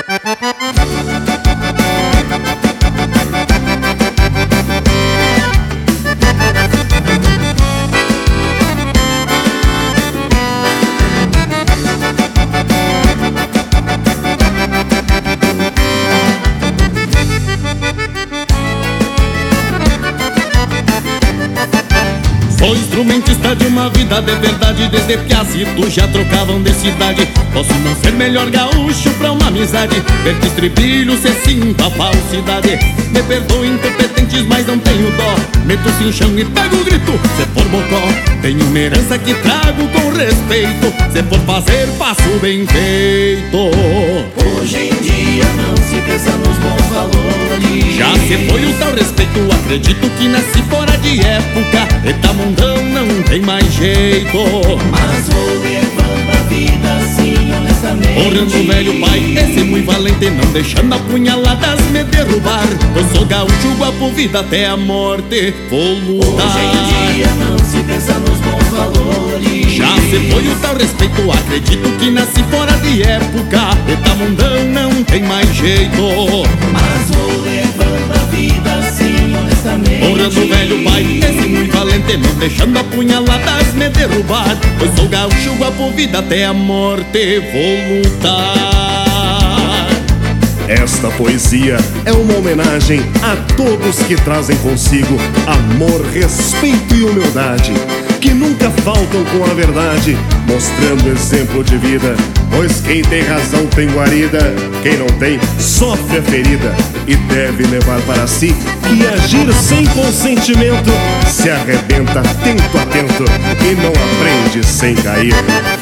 Sou instrumentista de uma vida de verdade. Desde piazito já trocavam de cidade. Posso não ser melhor gaúcho pra uma amizade. Perco estribilho, cê sinto a falsidade. Me perdoem incompetentes, mas não tenho dó. Meto cinchão e pego o grito, cê for bocó. Tenho uma herança que trago com respeito. Se for fazer, faço bem feito. Hoje em dia não se pensa nos bons valores. Já se foi o tal respeito, acredito que nasci fora de época. Eita mundão, não tem mais jeito. Mas vou levando a vida assim, honestamente. Orando o velho pai, esse muito valente, não deixando apunhaladas me derrubar. Eu sou gaúcho, guapo, vida até a morte, vou lutar. Hoje em dia não se pensa nos bons valores. Já se foi o tal respeito, acredito que nasci fora de época. Eita mundão, não tem mais jeito. Mas vou levando a vida assim, honestamente. Orando o velho pai, esse muito valente, não deixando apunhaladas me derrubar. Eu sou gaúcho, guapo, vida até a morte, vou lutar. Esta poesia é uma homenagem a todos que trazem consigo amor, respeito e humildade, que nunca faltam com a verdade, mostrando exemplo de vida. Pois quem tem razão tem guarida, quem não tem sofre a ferida, e deve levar para si que agir sem consentimento se arrebenta tento a tento e não aprende sem cair.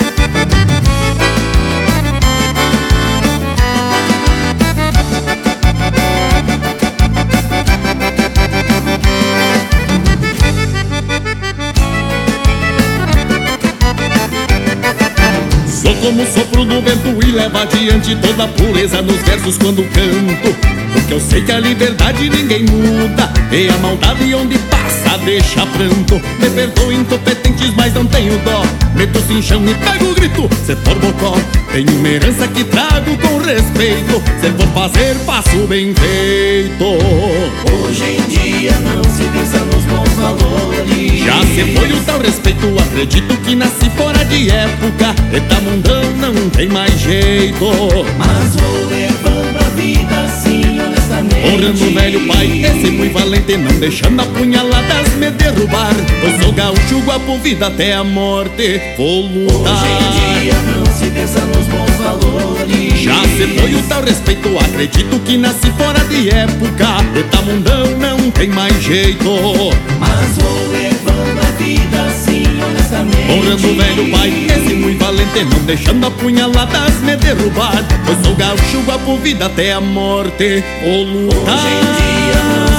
Sou como o sopro do vento e levo adiante toda a pureza nos versos quando canto. Porque eu sei que a liberdade ninguém muda, e a maldade onde passa deixa pranto. Me perdoem incompetentes, mas não tenho dó. Meto cinchão e pego o grito, cê for bocó. Tenho uma herança que trago com respeito. Se for fazer, faço bem feito. Hoje em dia não se pensa nos bons valores. Já se foi o tal respeito, acredito que nasci fora de época. Eita mundão, não tem mais jeito. Mas vou levando a vida assim, honestamente. Orando o velho pai, esse muito valente, não deixando apunhaladas me derrubar. Eu sou gaúcho, guapo, vida até a morte, vou lutar. Hoje em dia não se pensa nos bons valores. Já se foi o tal respeito, acredito que nasci fora de época. Eita mundão, não tem mais jeito. Mas vou levando a vida assim, honestamente. Orando o velho pai, esse muito valente, não deixando apunhaladas me derrubar. Eu sou gaúcho, guapo, vida até a morte, vou lutar. Hoje em dia não